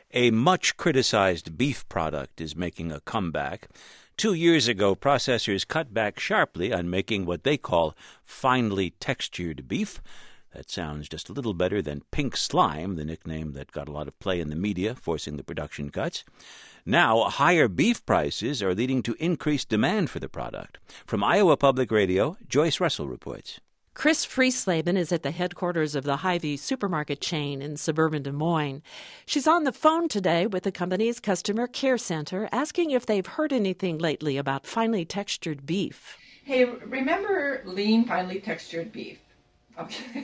A much-criticized beef product is making a comeback. 2 years ago, processors cut back sharply on making what they call finely textured beef. That sounds just a little better than pink slime, the nickname that got a lot of play in the media, forcing the production cuts. Now, higher beef prices are leading to increased demand for the product. From Iowa Public Radio, Joyce Russell reports. Chris Friesleben is at the headquarters of the Hy-Vee supermarket chain in suburban Des Moines. She's on the phone today with the company's customer care center, asking if they've heard anything lately about finely textured beef. Hey, remember lean, finely textured beef? Okay.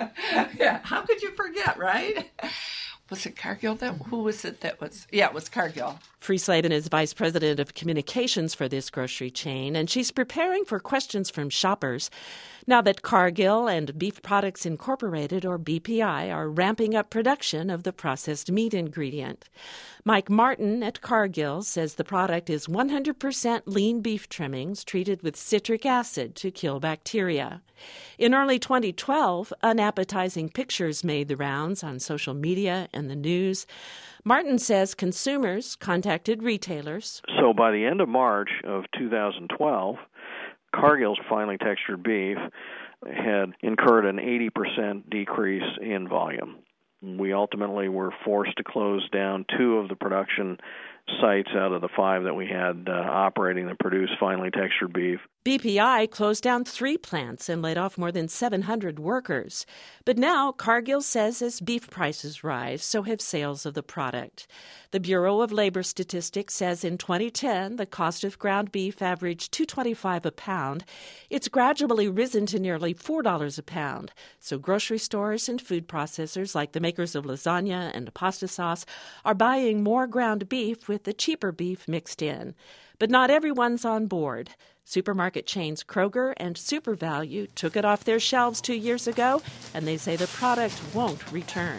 Yeah, how could you forget, right? Was it Cargill? Who was it that was? Yeah, it was Cargill. Friesleben is vice president of communications for this grocery chain, and she's preparing for questions from shoppers now that Cargill and Beef Products Incorporated, or BPI, are ramping up production of the processed meat ingredient. Mike Martin at Cargill says the product is 100% lean beef trimmings treated with citric acid to kill bacteria. In early 2012, unappetizing pictures made the rounds on social media and the news. Martin says consumers contacted retailers. So by the end of March of 2012, Cargill's finely textured beef had incurred an 80% decrease in volume. We ultimately were forced to close down 2 of the production sites out of the 5 that we had operating that produce finely textured beef. BPI closed down 3 plants and laid off more than 700 workers. But now Cargill says as beef prices rise, so have sales of the product. The Bureau of Labor Statistics says in 2010, the cost of ground beef averaged $2.25 a pound. It's gradually risen to nearly $4 a pound. So grocery stores and food processors like the makers of lasagna and pasta sauce are buying more ground beef with the cheaper beef mixed in. But not everyone's on board. Supermarket chains Kroger and SuperValue took it off their shelves 2 years ago, and they say the product won't return.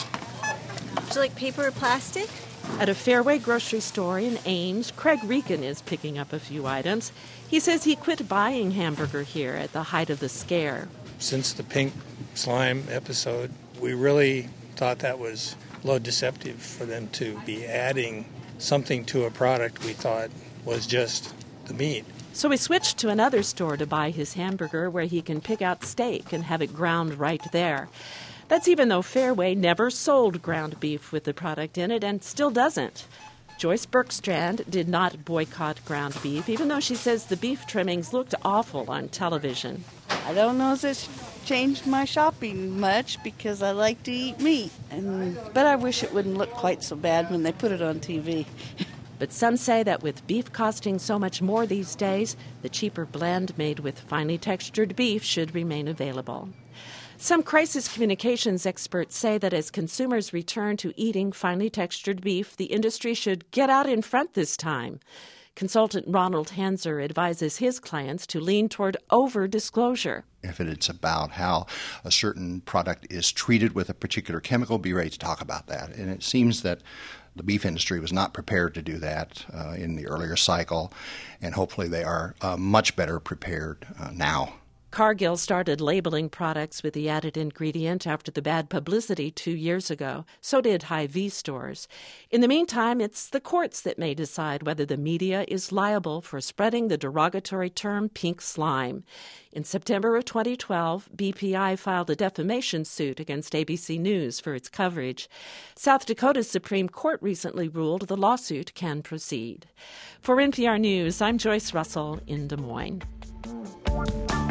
Would you like paper or plastic? At a Fairway grocery store in Ames, Craig Reekin is picking up a few items. He says he quit buying hamburger here at the height of the scare. Since the pink slime episode, we really thought that was a little deceptive for them to be adding something to a product we thought was just the meat. So he switched to another store to buy his hamburger where he can pick out steak and have it ground right there. That's even though Fairway never sold ground beef with the product in it and still doesn't. Joyce Berkstrand did not boycott ground beef, even though she says the beef trimmings looked awful on television. I don't know if it's changed my shopping much because I like to eat meat, but I wish it wouldn't look quite so bad when they put it on TV. But some say that with beef costing so much more these days, the cheaper blend made with finely textured beef should remain available. Some crisis communications experts say that as consumers return to eating finely textured beef, the industry should get out in front this time. Consultant Ronald Hanser advises his clients to lean toward over-disclosure. If it's about how a certain product is treated with a particular chemical, be ready to talk about that. And it seems that the beef industry was not prepared to do that in the earlier cycle, and hopefully they are much better prepared now. Cargill started labeling products with the added ingredient after the bad publicity 2 years ago. So did Hy-Vee stores. In the meantime, it's the courts that may decide whether the media is liable for spreading the derogatory term pink slime. In September of 2012, BPI filed a defamation suit against ABC News for its coverage. South Dakota's Supreme Court recently ruled the lawsuit can proceed. For NPR News, I'm Joyce Russell in Des Moines.